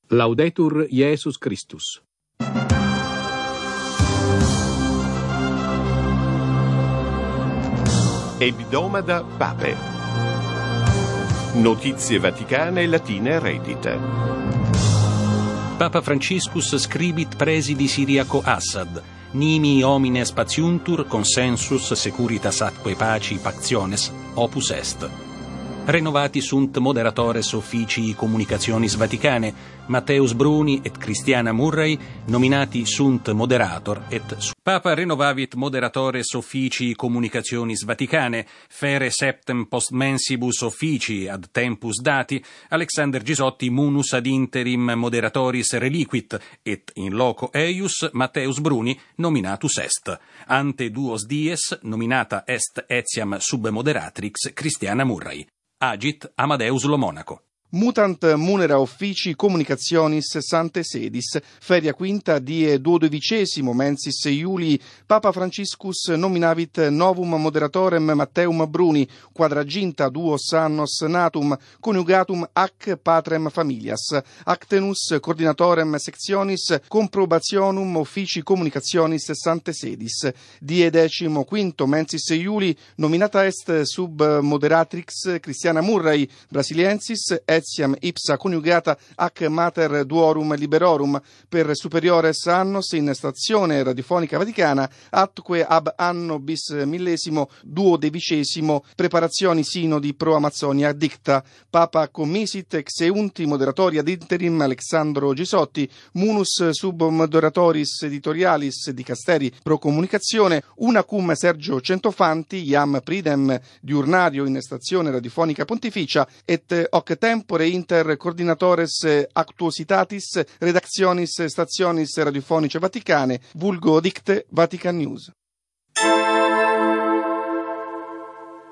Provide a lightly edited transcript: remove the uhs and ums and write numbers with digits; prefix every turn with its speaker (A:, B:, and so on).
A: Laudetur Jesus Christus.
B: Ebdomada Pape. Notizie vaticane latine reddite.
C: Papa Franciscus scribit presidi Siriaco Assad, nimi homine spatiuntur consensus securitas atque paci pactiones opus est. Renovati sunt moderatores officii communicationis Vaticane, Matteus Bruni et Christiana Murray, nominati sunt moderator et Papa renovavit moderatores officii communicationis Vaticane, fere septem post mensibus officii ad tempus dati, Alexander Gisotti munus ad interim moderatoris reliquit, et in loco eius Matteus Bruni nominatus est. Ante duos dies nominata est etiam sub moderatrix Christiana Murray. Agit Amadeus Lo Monaco.
D: Mutant munera officii communicationis Sancte Sedis, feria quinta die 12 mensis Iulii, Papa Franciscus nominavit novum moderatorem Matteum Bruni, quadraginta duos annos natum, coniugatum ac patrem familias, actenus coordinatorem sectionis comprobationum officii communicationis Sancte Sedis. Die 15 mensis Iulii, nominata est sub moderatrix Christiana Murray, Brasiliensis, etiam ipsa coniugata ac mater duorum liberorum per superiores annos in stazione radiofonica vaticana atque ab anno bis millesimo duodecimo preparazioni sinodi pro Amazzonia dicta. Papa commisit ex eunti moderatori ad interim Alessandro Gisotti, munus sub moderatoris editorialis dicasteri pro comunicazione, una cum Sergio Centofanti iam pridem diurnario in stazione radiofonica pontificia et hoc tempore inter coordinatores actuositatis redactionis stationis radiofonice Vaticane, vulgo dicte Vatican News.